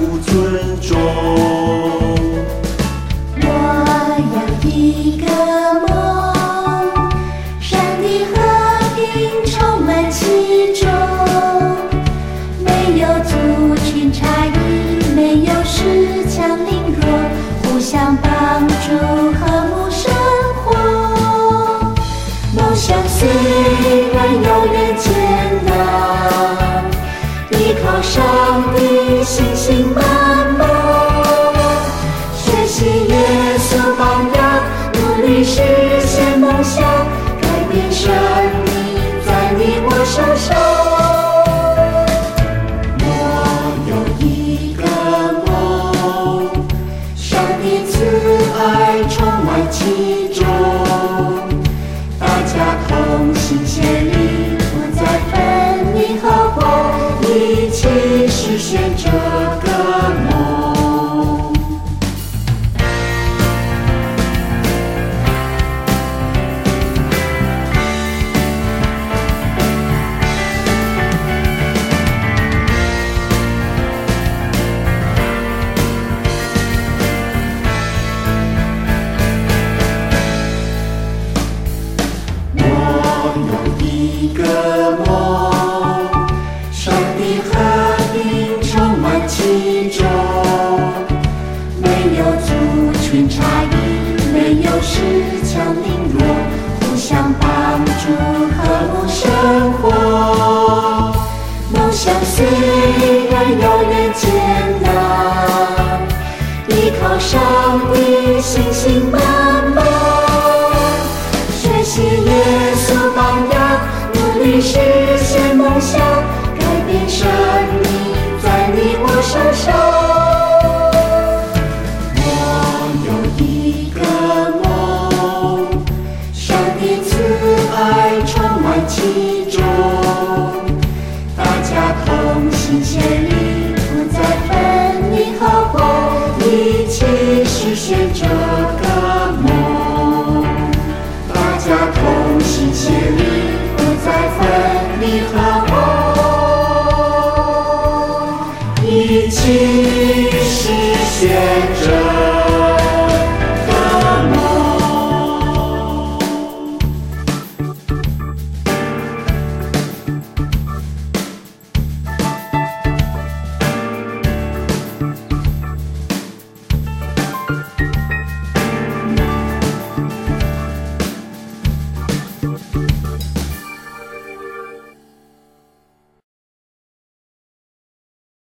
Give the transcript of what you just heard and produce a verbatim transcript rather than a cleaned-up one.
互尊重。 我有一个梦，上帝和平充满其中，没有族群差异，没有恃强凌弱，互相帮助，和睦生活。梦想虽然有点艰难，依靠上帝，信心满满。学习耶稣榜样，努力实现梦想，改变生命在你我手上。我有一个梦，上帝慈爱充满其中，大家同心协力，不再分离合伙，一起实现这个梦。我有一个梦，上帝和平充满其中，没有族群差异，没有恃强凌弱，互相帮助，和睦生活。梦想虽然有点艰难，依靠上帝，信心满满。学习耶稣榜样，努力实现梦想，改变生命在你我手上。我有一个梦，上帝慈爱充满其中，大家同心协力，不再分离合伙，一起实现这个梦。大家同心协力，不再分离合伙，一起实现这个梦。